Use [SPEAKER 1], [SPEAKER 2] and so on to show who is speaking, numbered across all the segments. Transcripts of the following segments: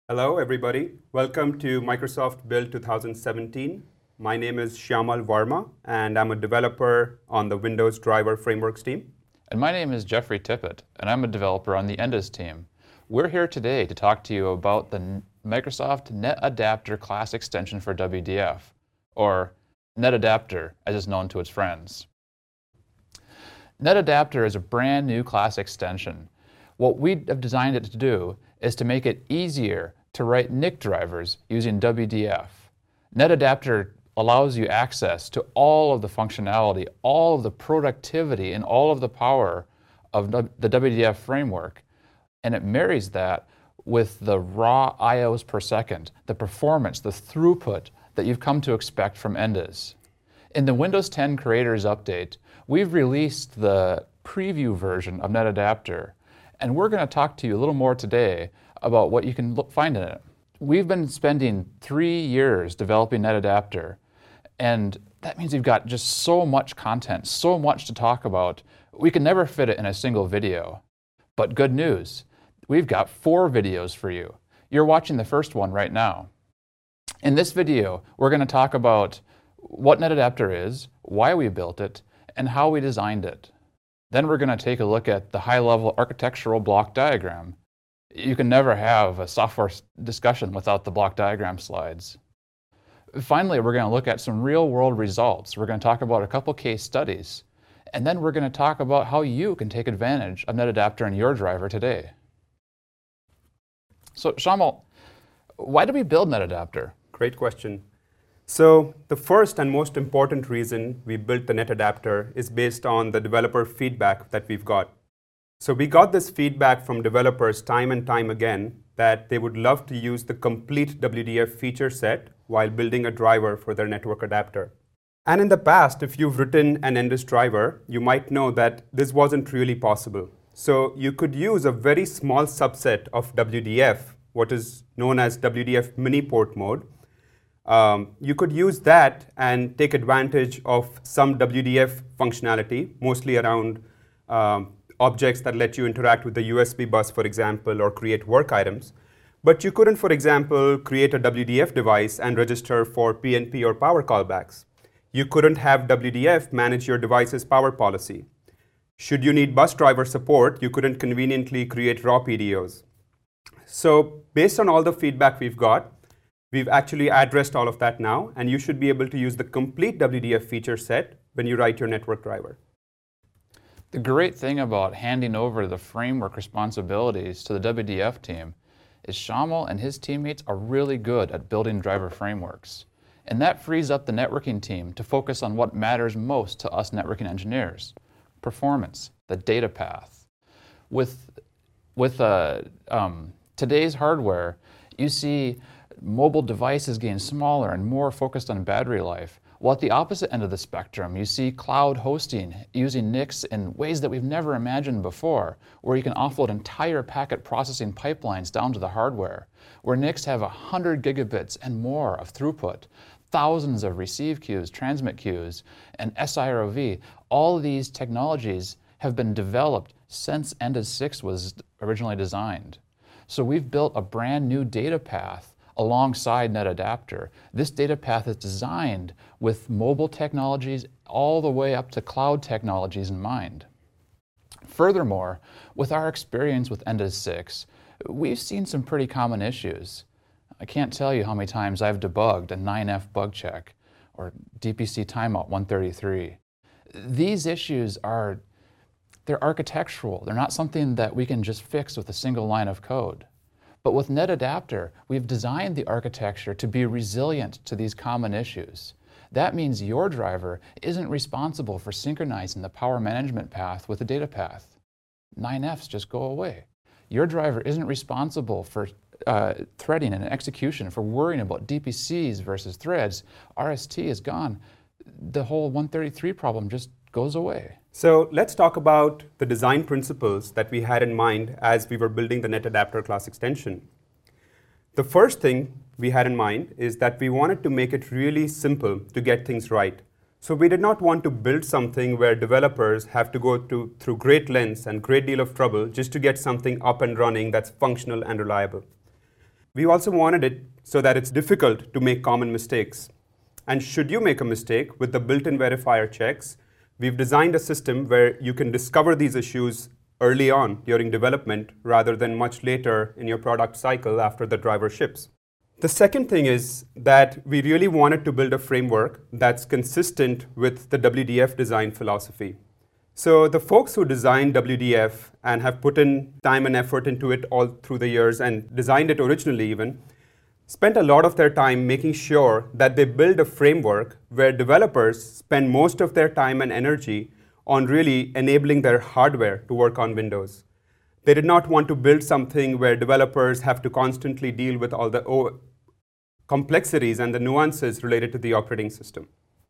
[SPEAKER 1] Hello, everybody. Welcome to Microsoft Build 2017. My name is Shyamal Varma, and I'm a developer on the Windows Driver Frameworks team.
[SPEAKER 2] And my name is Jeffrey Tippett, and I'm a developer on the Endas team. We're here today to talk to you about the Microsoft NetAdapter class extension for WDF, or NetAdapter as it's known to its friends. NetAdapter is a brand new class extension. What we have designed it to do is to make it easier to write NIC drivers using WDF. NetAdapter allows you access to all of the functionality, all of the productivity, and all of the power of the WDF framework. And it marries that with the raw IOs per second, the performance, the throughput that you've come to expect from Endas. In the Windows 10 Creators Update, we've released the preview version of NetAdapter, and we're going to talk to you a little more today about what you can find in it. We've been spending 3 years developing NetAdapter, and that means we've got just so much content, so much to talk about. We can never fit it in a single video. But good news, we've got 4 videos for you. You're watching the first one right now. In this video, we're going to talk about what NetAdapter is, why we built it, and how we designed it. Then we're going to take a look at the high-level architectural block diagram. You can never have a software discussion without the block diagram slides. Finally, we're going to look at some real-world results. We're going to talk about a couple case studies. And then we're going to talk about how you can take advantage of NetAdapter in your driver today. So, Shyamal, why did we build NetAdapter?
[SPEAKER 1] Great question. So the first and most important reason we built the NetAdapter is based on the developer feedback that we've got. So we got this feedback from developers time and time again that they would love to use the complete WDF feature set while building a driver for their network adapter. And in the past, if you've written an Endas driver, you might know that this wasn't really possible. So you could use a very small subset of WDF, what is known as WDF mini port mode. You could use that and take advantage of some WDF functionality, mostly around objects that let you interact with the USB bus, for example, or create work items. But you couldn't, for example, create a WDF device and register for PNP or power callbacks. You couldn't have WDF manage your device's power policy. Should you need bus driver support, you couldn't conveniently create raw PDOs. So based on all the feedback we've got, we've actually addressed all of that now, and you should be able to use the complete WDF feature set when you write your network driver.
[SPEAKER 2] The great thing about handing over the framework responsibilities to the WDF team is Shyamal and his teammates are really good at building driver frameworks. And that frees up the networking team to focus on what matters most to us networking engineers: performance, the data path. With today's hardware, you see mobile devices getting smaller and more focused on battery life. While at the opposite end of the spectrum, you see cloud hosting using NICs in ways that we've never imagined before, where you can offload entire packet processing pipelines down to the hardware, where NICs have 100 gigabits and more of throughput, thousands of receive queues, transmit queues, and SIROV. All of these technologies have been developed since Endas 6 was originally designed. So we've built a brand new data path alongside NetAdapter. This data path is designed with mobile technologies all the way up to cloud technologies in mind. Furthermore, with our experience with Endas 6, we've seen some pretty common issues. I can't tell you how many times I've debugged a 9F bug check or DPC timeout 133. These issues they're architectural. They're not something that we can just fix with a single line of code. But with NetAdapter, we've designed the architecture to be resilient to these common issues. That means your driver isn't responsible for synchronizing the power management path with the data path. 9Fs just go away. Your driver isn't responsible for threading and execution, for worrying about DPCs versus threads. RST is gone. The whole 133 problem just goes away.
[SPEAKER 1] So let's talk about the design principles that we had in mind as we were building the NetAdapter class extension. The first thing we had in mind is that we wanted to make it really simple to get things right. So we did not want to build something where developers have to go through great lengths and great deal of trouble just to get something up and running that's functional and reliable. We also wanted it so that it's difficult to make common mistakes. And should you make a mistake with the built-in verifier checks, we've designed a system where you can discover these issues early on during development rather than much later in your product cycle after the driver ships. The second thing is that we really wanted to build a framework that's consistent with the WDF design philosophy. So the folks who designed WDF and have put in time and effort into it all through the years and designed it originally even, spent a lot of their time making sure that they build a framework where developers spend most of their time and energy on really enabling their hardware to work on Windows. They did not want to build something where developers have to constantly deal with all the complexities and the nuances related to the operating system.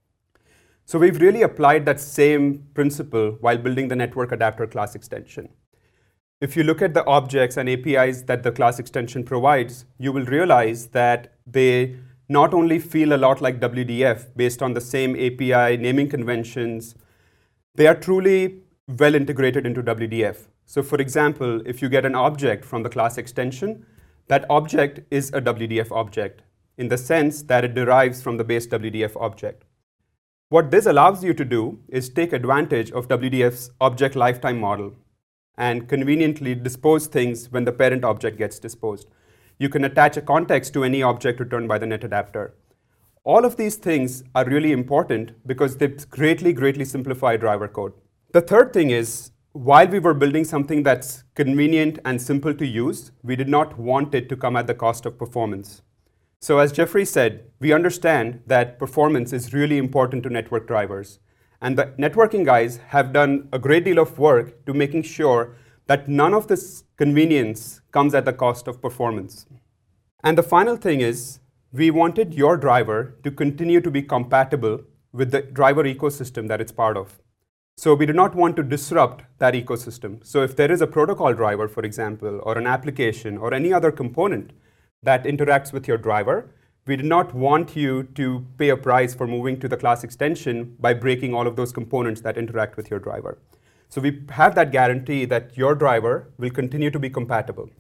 [SPEAKER 1] So we've really applied that same principle while building the network adapter class extension. If you look at the objects and APIs that the class extension provides, you will realize that they not only feel a lot like WDF based on the same API naming conventions, they are truly well integrated into WDF. So for example, if you get an object from the class extension, that object is a WDF object in the sense that it derives from the base WDF object. What this allows you to do is take advantage of WDF's object lifetime model and conveniently dispose things when the parent object gets disposed. You can attach a context to any object returned by the net adapter. All of these things are really important because they greatly simplify driver code. The third thing is, while we were building something that's convenient and simple to use, we did not want it to come at the cost of performance. So as Jeffrey said, we understand that performance is really important to network drivers. And the networking guys have done a great deal of work to making sure that none of this convenience comes at the cost of performance. And the final thing is, we wanted your driver to continue to be compatible with the driver ecosystem that it's part of. So we do not want to disrupt that ecosystem. So if there is a protocol driver, for example, or an application or any other component that interacts with your driver, we do not want you to pay a price for moving to the class extension by breaking all of those components that interact with your driver. So we have that guarantee that your driver will continue to be compatible.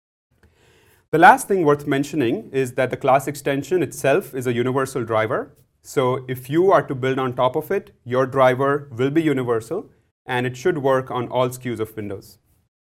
[SPEAKER 1] The last thing worth mentioning is that the class extension itself is a universal driver. So if you are to build on top of it, your driver will be universal, and it should work on all SKUs of Windows.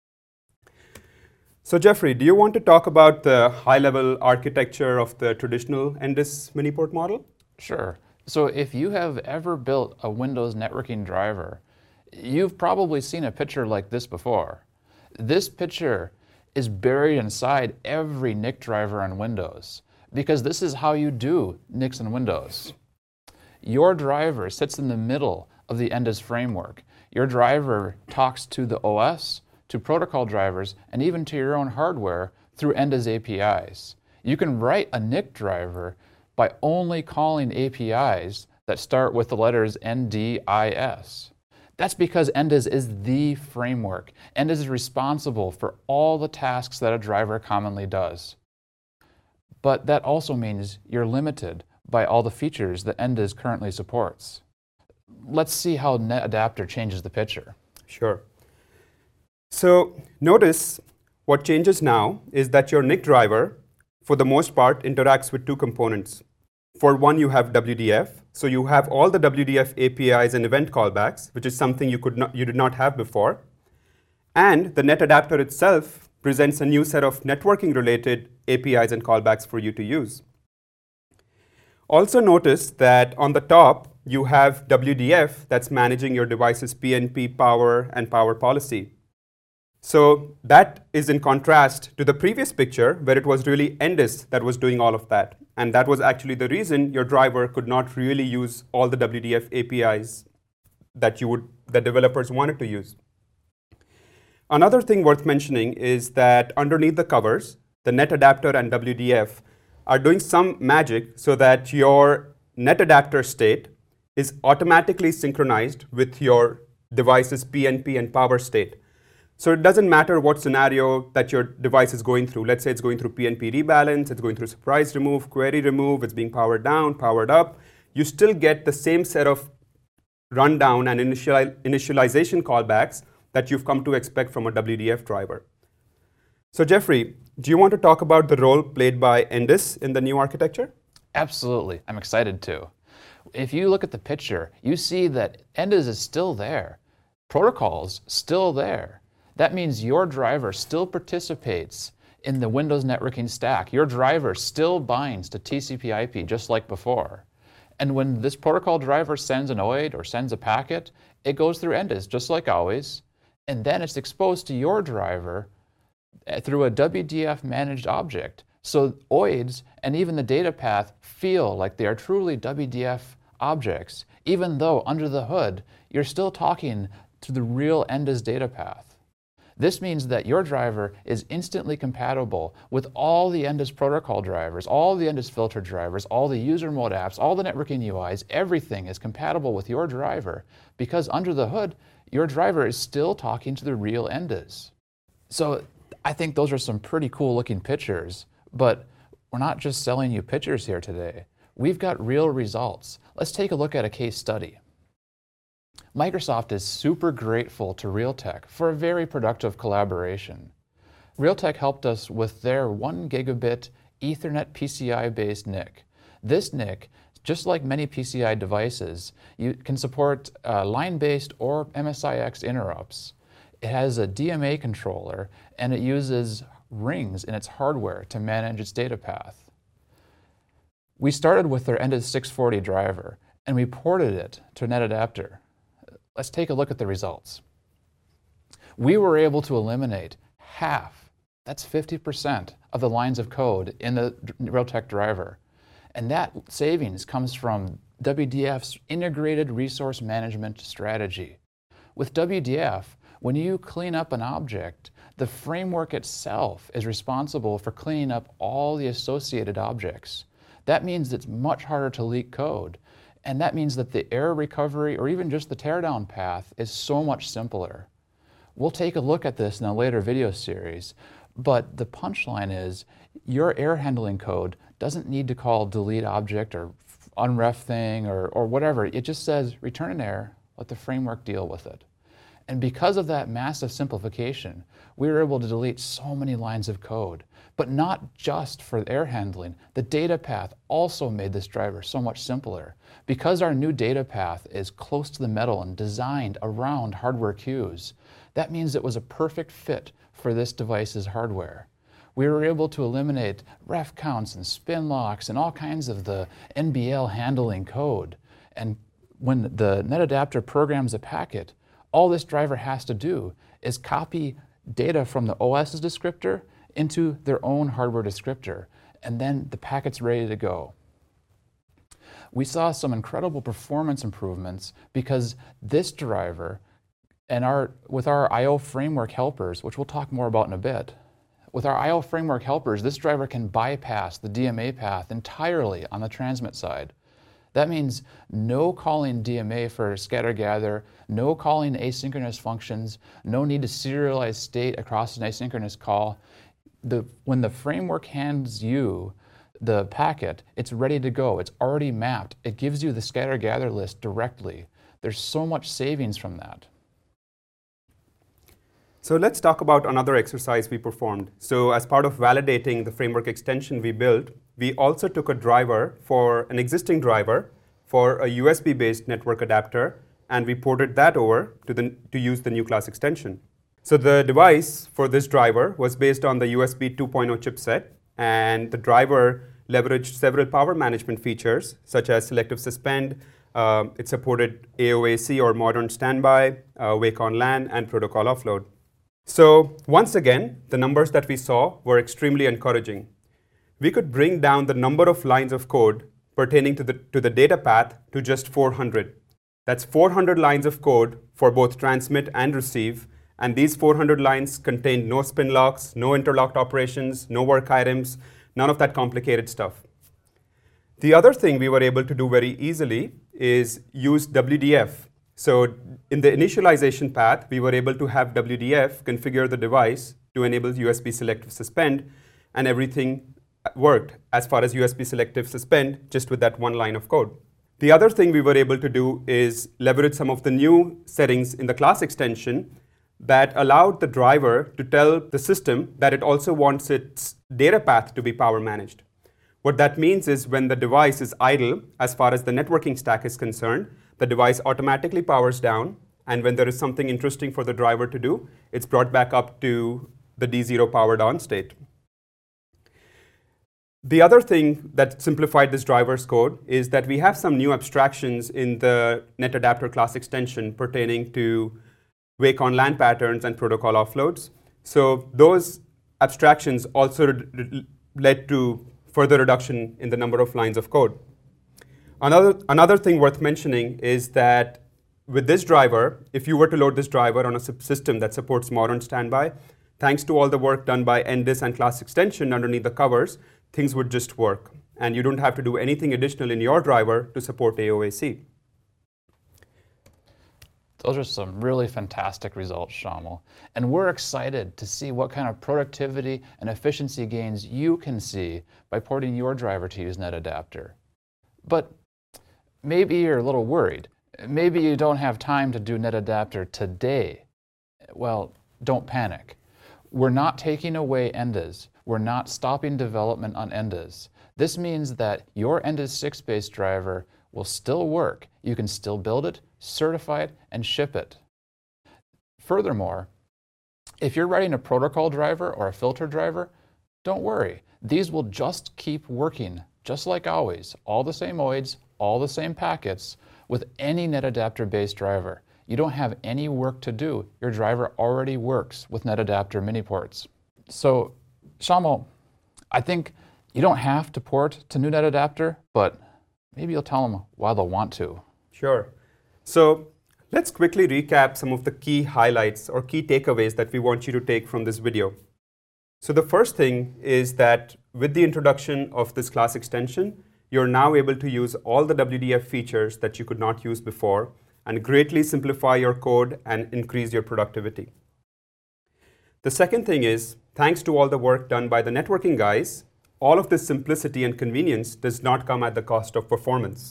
[SPEAKER 1] So Jeffrey, do you want to talk about the high-level architecture of the traditional NDIS Miniport model?
[SPEAKER 2] Sure. So if you have ever built a Windows networking driver, you've probably seen a picture like this before. This picture is buried inside every NIC driver on Windows, because this is how you do NICs in Windows. Your driver sits in the middle of the NDIS framework. Your driver talks to the OS, to protocol drivers, and even to your own hardware through NDIS APIs. You can write a NIC driver by only calling APIs that start with the letters NDIS. That's because NDIS is the framework. NDIS is responsible for all the tasks that a driver commonly does. But that also means you're limited by all the features that NDIS currently supports. Let's see how NetAdapter changes the picture.
[SPEAKER 1] Sure. So notice what changes now is that your NIC driver, for the most part, interacts with two components. For one, you have WDF. So you have all the WDF APIs and event callbacks, which is something you did not have before. And the NetAdapter itself presents a new set of networking-related APIs and callbacks for you to use. Also notice that on the top, you have WDF that's managing your device's PNP, power, and power policy. So that is in contrast to the previous picture where it was really NDIS that was doing all of that. And that was actually the reason your driver could not really use all the WDF APIs that developers wanted to use. Another thing worth mentioning is that underneath the covers, the NetAdapter and WDF are doing some magic so that your NetAdapter state is automatically synchronized with your device's PNP and power state. So it doesn't matter what scenario that your device is going through. Let's say it's going through PNP rebalance, it's going through surprise remove, query remove, it's being powered down, powered up. You still get the same set of rundown and initialization callbacks that you've come to expect from a WDF driver. So Jeffrey, Do you want to talk about the role played by Endus in the new architecture?
[SPEAKER 2] Absolutely. I'm excited to. If you look at the picture, you see that Endus is still there. Protocol's still there. That means your driver still participates in the Windows networking stack. Your driver still binds to TCP/IP just like before. And when this protocol driver sends an OID or sends a packet, it goes through Endus just like always, and then it's exposed to your driver through a WDF managed object. So OIDs and even the data path feel like they are truly WDF objects, even though under the hood, you're still talking to the real Endus data path. This means that your driver is instantly compatible with all the Endus protocol drivers, all the Endus filter drivers, all the user mode apps, all the networking UIs. Everything is compatible with your driver because under the hood, your driver is still talking to the real Endus. So I think those are some pretty cool looking pictures, but we're not just selling you pictures here today. We've got real results. Let's take a look at a case study. Microsoft is super grateful to Realtek for a very productive collaboration. Realtek helped us with their 1 gigabit Ethernet PCI-based NIC. This NIC, just like many PCI devices, you can support line-based or MSIX interrupts. It has a DMA controller, and it uses rings in its hardware to manage its data path. We started with their Endus 640 driver, and we ported it to NetAdapter. Let's take a look at the results. We were able to eliminate half, that's 50% of the lines of code in the Realtek driver. And that savings comes from WDF's integrated resource management strategy. With WDF, when you clean up an object, the framework itself is responsible for cleaning up all the associated objects. That means it's much harder to leak code. And that means that the error recovery or even just the teardown path is so much simpler. We'll take a look at this in a later video series, but the punchline is your error handling code doesn't need to call delete object or unref thing or whatever. It just says return an error, let the framework deal with it. And because of that massive simplification, we were able to delete so many lines of code, but not just for error handling. The data path also made this driver so much simpler. Because our new data path is close to the metal and designed around hardware queues, that means it was a perfect fit for this device's hardware. We were able to eliminate ref counts and spin locks and all kinds of the NBL handling code. And when the NetAdapter programs a packet, all this driver has to do is copy data from the OS's descriptor into their own hardware descriptor, and then the packet's ready to go. We saw some incredible performance improvements because this driver and with our I/O framework helpers, which we'll talk more about in a bit, with our I/O framework helpers, this driver can bypass the DMA path entirely on the transmit side. That means no calling DMA for scatter gather, no calling asynchronous functions, no need to serialize state across an asynchronous call. When the framework hands you the packet, it's ready to go. It's already mapped. It gives you the scatter gather list directly. There's so much savings from that.
[SPEAKER 1] So let's talk about another exercise we performed. So as part of validating the framework extension we built, we also took a driver for an existing driver for a USB-based network adapter, and we ported that over to use the new class extension. So the device for this driver was based on the USB 2.0 chipset, and the driver leveraged several power management features, such as selective suspend. It supported AOAC or modern standby, wake on LAN, and protocol offload. So once again, the numbers that we saw were extremely encouraging. We could bring down the number of lines of code pertaining to the data path to just 400. That's 400 lines of code for both transmit and receive, and these 400 lines contained no spin locks, no interlocked operations, no work items, none of that complicated stuff. The other thing we were able to do very easily is use WDF. So in the initialization path, we were able to have WDF configure the device to enable USB selective suspend, and everything worked as far as USB selective suspend just with that one line of code. The other thing we were able to do is leverage some of the new settings in the class extension that allowed the driver to tell the system that it also wants its data path to be power managed. What that means is when the device is idle, as far as the networking stack is concerned, the device automatically powers down, and when there is something interesting for the driver to do, it's brought back up to the D0 powered on state. The other thing that simplified this driver's code is that we have some new abstractions in the NetAdapter class extension pertaining to wake on LAN patterns and protocol offloads. So those abstractions also led to further reduction in the number of lines of code. Another thing worth mentioning is that with this driver, if you were to load this driver on a system that supports modern standby, thanks to all the work done by NDIS and class extension underneath the covers, things would just work. And you don't have to do anything additional in your driver to support AOAC.
[SPEAKER 2] Those are some really fantastic results, Shamal. And we're excited to see what kind of productivity and efficiency gains you can see by porting your driver to use NetAdapter. But maybe you're a little worried. Maybe you don't have time to do NetAdapter today. Well, don't panic. We're not taking away NDIS. We're not stopping development on NDIS. This means that your NDIS 6-based driver will still work. You can still build it, certify it, and ship it. Furthermore, if you're writing a protocol driver or a filter driver, don't worry. These will just keep working, just like always, all the same OIDs, all the same packets, with any NetAdapter-based driver. You don't have any work to do. Your driver already works with NetAdapter mini ports. So, Shamal, I think you don't have to port to new NetAdapter, but maybe you'll tell them why they'll want to.
[SPEAKER 1] Sure. So let's quickly recap some of the key highlights or key takeaways that we want you to take from this video. So the first thing is that with the introduction of this class extension, you're now able to use all the WDF features that you could not use before and greatly simplify your code and increase your productivity. The second thing is, thanks to all the work done by the networking guys, all of this simplicity and convenience does not come at the cost of performance.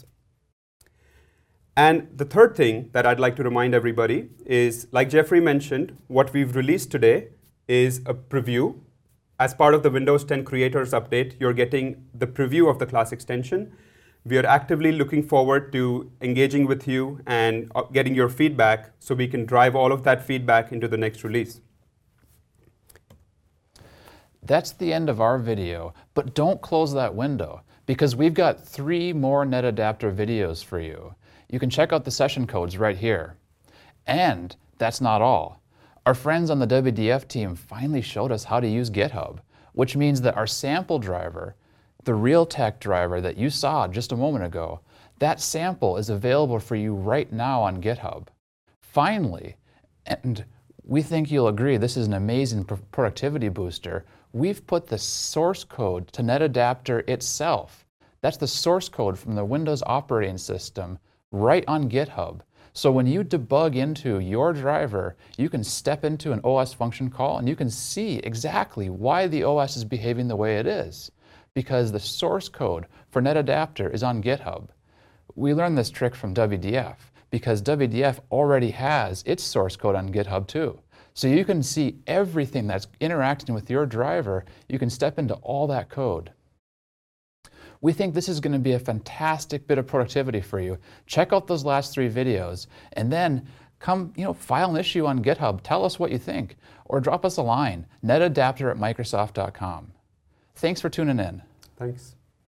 [SPEAKER 1] And the third thing that I'd like to remind everybody is, like Jeffrey mentioned, what we've released today is a preview. As part of the Windows 10 Creators Update, you're getting the preview of the class extension. We are actively looking forward to engaging with you and getting your feedback so we can drive all of that feedback into the next release.
[SPEAKER 2] That's the end of our video, but don't close that window because we've got 3 more NetAdapter videos for you. You can check out the session codes right here. And that's not all. Our friends on the WDF team finally showed us how to use GitHub, which means that our sample driver, the Realtek driver that you saw just a moment ago, that sample is available for you right now on GitHub. Finally, and we think you'll agree this is an amazing productivity booster, we've put the source code to NetAdapter itself. That's the source code from the Windows operating system right on GitHub. So when you debug into your driver, you can step into an OS function call and you can see exactly why the OS is behaving the way it is, because the source code for NetAdapter is on GitHub. We learned this trick from WDF because WDF already has its source code on GitHub too. So you can see everything that's interacting with your driver. You can step into all that code. We think this is going to be a fantastic bit of productivity for you. Check out those last 3 videos and then come, file an issue on GitHub. Tell us what you think or drop us a line, netadapter@microsoft.com. Thanks for tuning in.
[SPEAKER 1] Thanks.